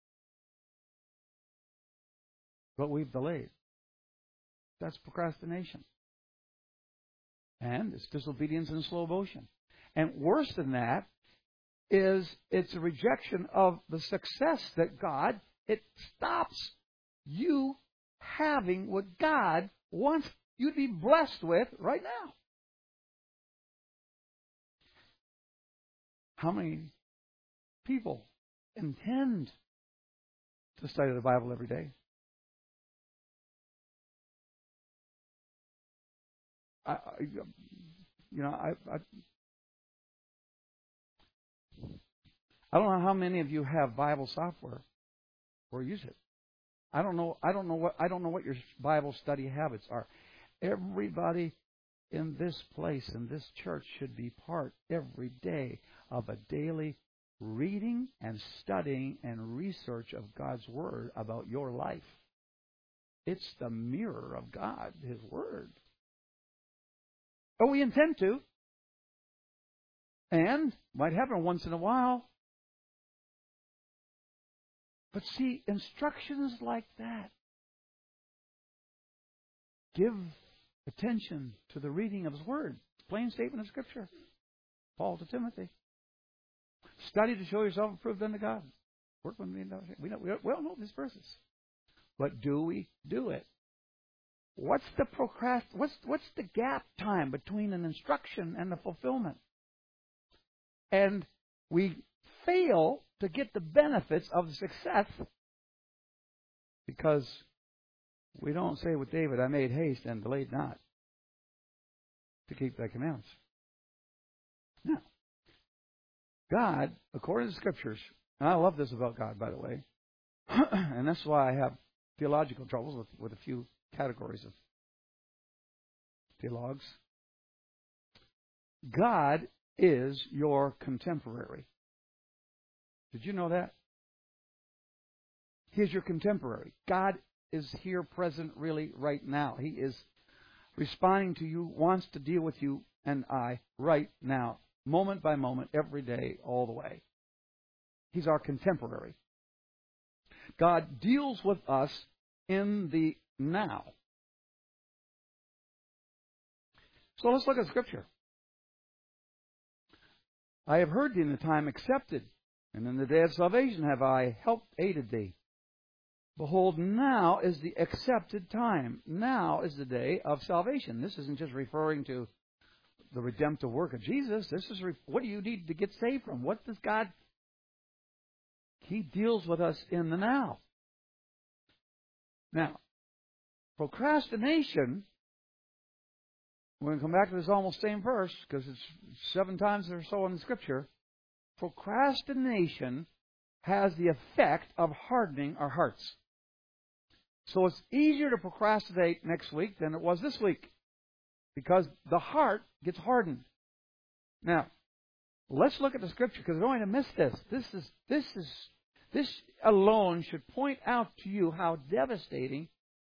but we've delayed. That's procrastination. And it's disobedience in slow motion. And worse than that is it's a rejection of the success that it stops you having what God wants you to be blessed with right now. How many people intend to study the Bible every day? I don't know how many of you have Bible software or use it. I don't know what your Bible study habits are. Everybody in this place, in this church, should be part every day of a daily reading and studying and research of God's Word about your life. It's the mirror of God, His Word. But we intend to. And might happen once in a while. But see, instructions like that give attention to the reading of His Word. Plain statement of Scripture. Paul to Timothy. Study to show yourself approved unto God. Work with me. We all know these verses. But do we do it? What's the gap time between an instruction and the fulfillment? And we fail to get the benefits of the success because we don't say with David, I made haste and delayed not to keep thy commandments. Now, God, according to the Scriptures, and I love this about God, by the way, and that's why I have theological troubles with a few categories of theologues. God is your contemporary. Did you know that? He is your contemporary. God is here present really right now. He is responding to you, wants to deal with you and I right now, moment by moment, every day, all the way. He's our contemporary. God deals with us in the now. So let's look at Scripture. I have heard thee in the time accepted, and in the day of salvation have I helped, aided thee. Behold, now is the accepted time. Now is the day of salvation. This isn't just referring to the redemptive work of Jesus. This is what do you need to get saved from? What does God... He deals with us in the now. Now, procrastination, we're going to come back to this almost same verse because it's 7 times or so in the Scripture. procrastination has the effect of hardening our hearts. So it's easier to procrastinate next week than it was this week, because the heart gets hardened. Now, let's look at the Scripture, because I don't want to miss this. This alone should point out to you how devastating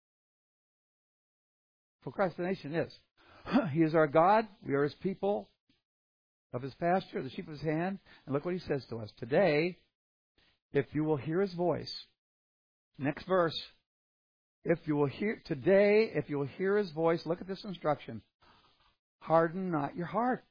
procrastination is. He is our God. We are His people of His pasture, the sheep of His hand. And look what He says to us. Today, if you will hear His voice. Next verse. If you will hear His voice, look at this instruction. Harden not your heart.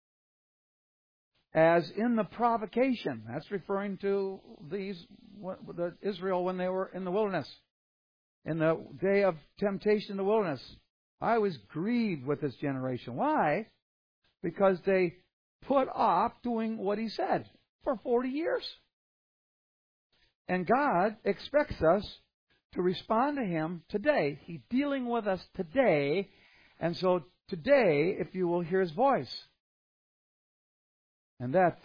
As in the provocation. That's referring to Israel when they were in the wilderness. In the day of temptation in the wilderness. I was grieved with this generation. Why? Because they put off doing what He said for 40 years. And God expects us to respond to Him today. He's dealing with us today. And so today, if you will hear His voice. And that,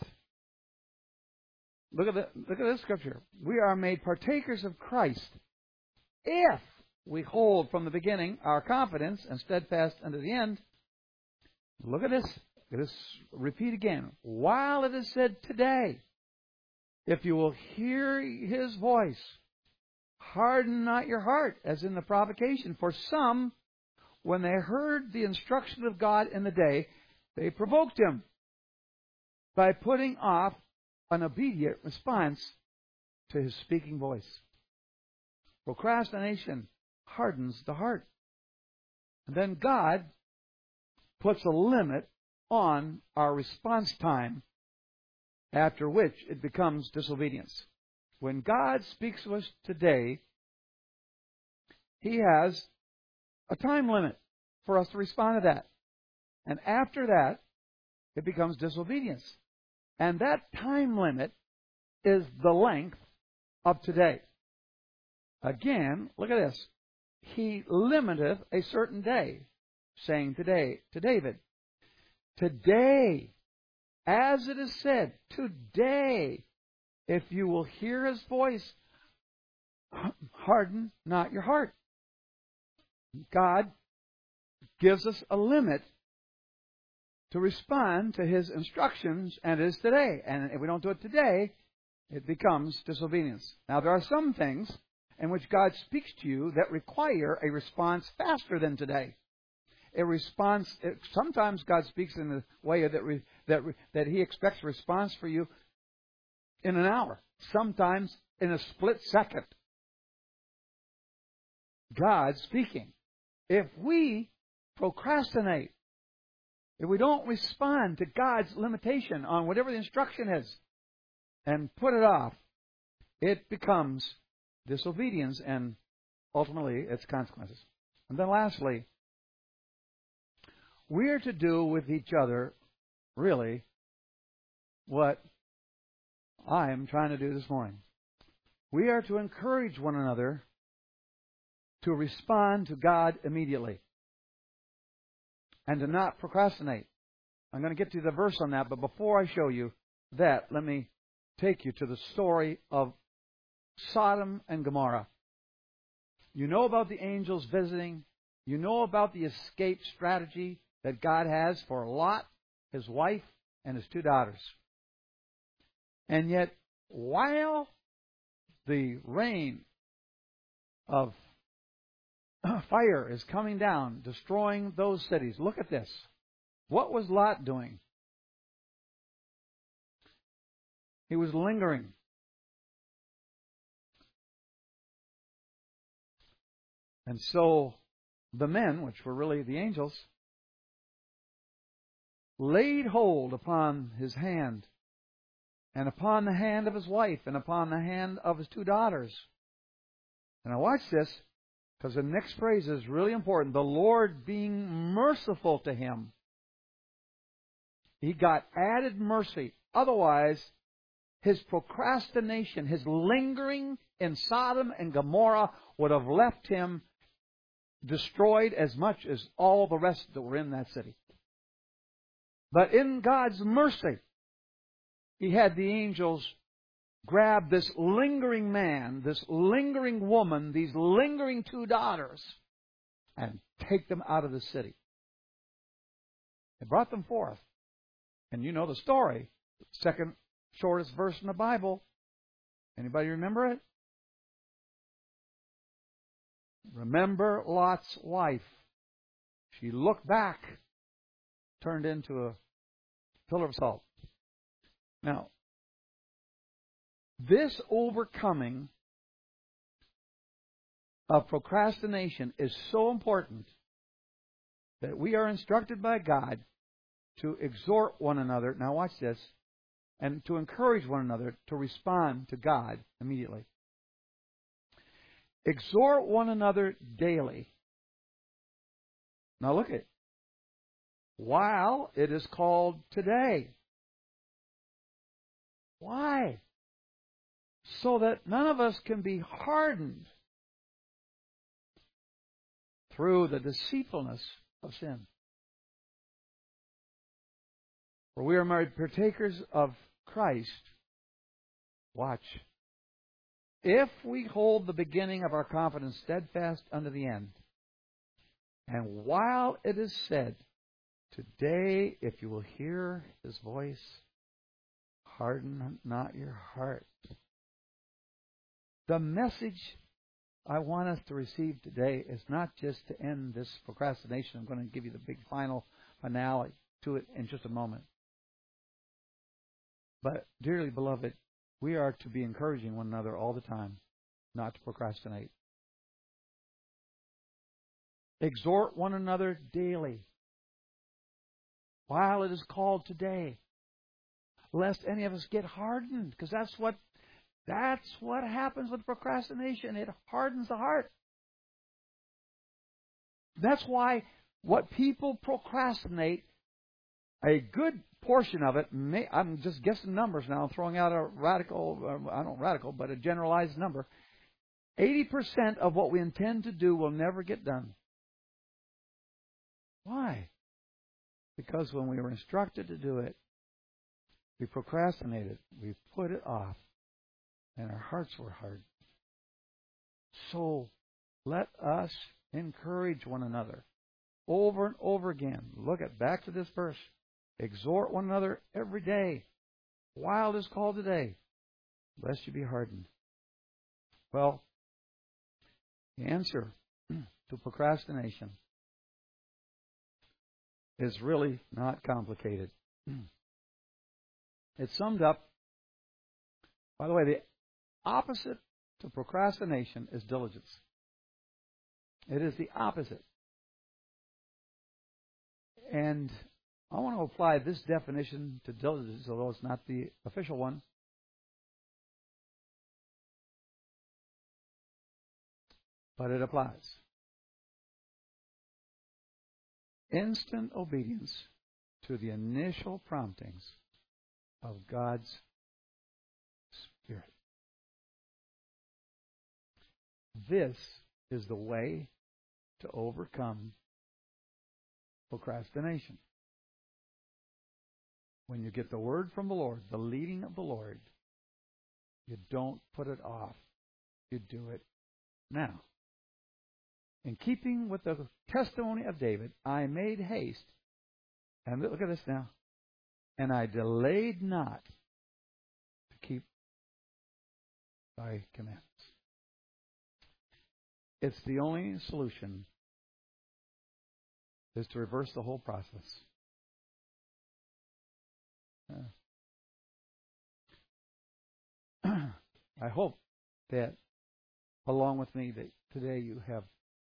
look at this Scripture. We are made partakers of Christ if we hold from the beginning our confidence and steadfast unto the end. Look at this. Repeat again. While it is said today, if you will hear His voice, harden not your heart, as in the provocation. For some, when they heard the instruction of God in the day, they provoked Him by putting off an obedient response to His speaking voice. Procrastination hardens the heart. And then God puts a limit on our response time, after which it becomes disobedience. When God speaks to us today, He has a time limit for us to respond to that. And after that, it becomes disobedience. And that time limit is the length of today. Again, look at this. He limiteth a certain day, saying today to David, today, as it is said, today, if you will hear His voice, harden not your heart. God gives us a limit to respond to His instructions, and it is today. And if we don't do it today, it becomes disobedience. Now, there are some things in which God speaks to you that require a response faster than today. A response. Sometimes God speaks in a way that He expects a response for you in an hour. Sometimes in a split second. God speaking. If we procrastinate, if we don't respond to God's limitation on whatever the instruction is and put it off, it becomes disobedience and ultimately its consequences. And then lastly, we are to do with each other, really, what I am trying to do this morning. We are to encourage one another to respond to God immediately and to not procrastinate. I'm going to get to the verse on that, but before I show you that, let me take you to the story of Sodom and Gomorrah. You know about the angels visiting. You know about the escape strategy that God has for Lot, his wife, and his 2 daughters. And yet, while the rain of fire is coming down, destroying those cities, look at this. What was Lot doing? He was lingering. And so the men, which were really the angels, laid hold upon his hand, and upon the hand of his wife, and upon the hand of his 2 daughters. And now watch this, because the next phrase is really important. The Lord being merciful to him. He got added mercy. Otherwise, his procrastination, his lingering in Sodom and Gomorrah would have left him destroyed as much as all the rest that were in that city. But in God's mercy, He had the angels grab this lingering man, this lingering woman, these lingering two daughters, and take them out of the city. They brought them forth. And you know the story. Second shortest verse in the Bible. Anybody remember it? Remember Lot's wife. She looked back, turned into a pillar of salt. Now, this overcoming of procrastination is so important that we are instructed by God to exhort one another. Now watch this. And to encourage one another to respond to God immediately. Exhort one another daily. Now look at it. While it is called today. Why? So that none of us can be hardened through the deceitfulness of sin. For we are made partakers of Christ. Watch. If we hold the beginning of our confidence steadfast unto the end, and while it is said, today, if you will hear His voice, harden not your heart. The message I want us to receive today is not just to end this procrastination. I'm going to give you the big final finale to it in just a moment. But, dearly beloved, we are to be encouraging one another all the time, not to procrastinate. Exhort one another daily, while it is called today, lest any of us get hardened, because that's what happens with procrastination. It hardens the heart. That's why what people procrastinate, a good portion of it, I'm just guessing numbers now, I'm throwing out but a generalized number. 80% of what we intend to do will never get done. Why? Because when we were instructed to do it, we procrastinated, we put it off, and our hearts were hard. So let us encourage one another over and over again. Back to this verse. Exhort one another every day, while it is called today, lest you be hardened. Well, the answer to procrastination is really not complicated. It's summed up. By the way, the opposite to procrastination is diligence. It is the opposite. And I want to apply this definition to diligence, although it's not the official one. But it applies. Instant obedience to the initial promptings of God's Spirit. This is the way to overcome procrastination. When you get the word from the Lord, the leading of the Lord, you don't put it off. You do it now. In keeping with the testimony of David, I made haste. And look at this now. And I delayed not to keep thy commandments. It's the only solution is to reverse the whole process. I hope that along with me that today you have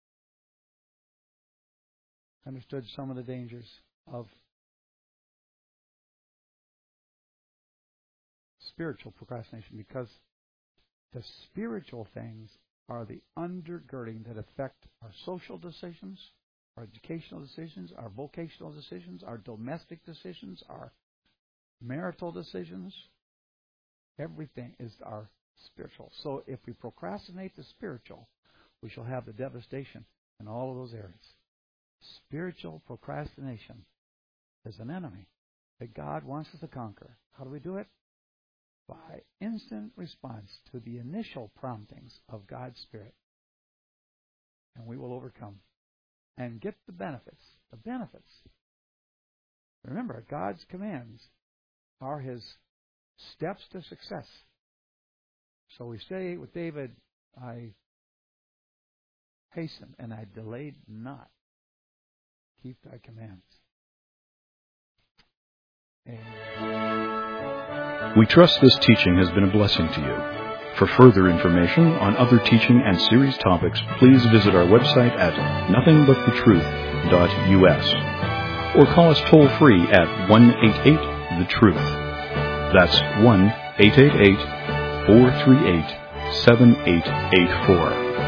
understood some of the dangers of spiritual procrastination, because the spiritual things are the undergirding that affect our social decisions, our educational decisions, our vocational decisions, our domestic decisions, our marital decisions. Everything is our spiritual. So if we procrastinate the spiritual, we shall have the devastation in all of those areas. Spiritual procrastination is an enemy that God wants us to conquer. How do we do it? by instant response to the initial promptings of God's Spirit. And we will overcome and get the benefits. The benefits. Remember, God's commands are His steps to success. So we say with David, I hastened and I delayed not. Keep thy commands. Amen. We trust this teaching has been a blessing to you. For further information on other teaching and series topics, please visit our website at nothingbuttetruth.us or call us toll-free at 1-888-THE-TRUTH. That's 1-888-438-7884.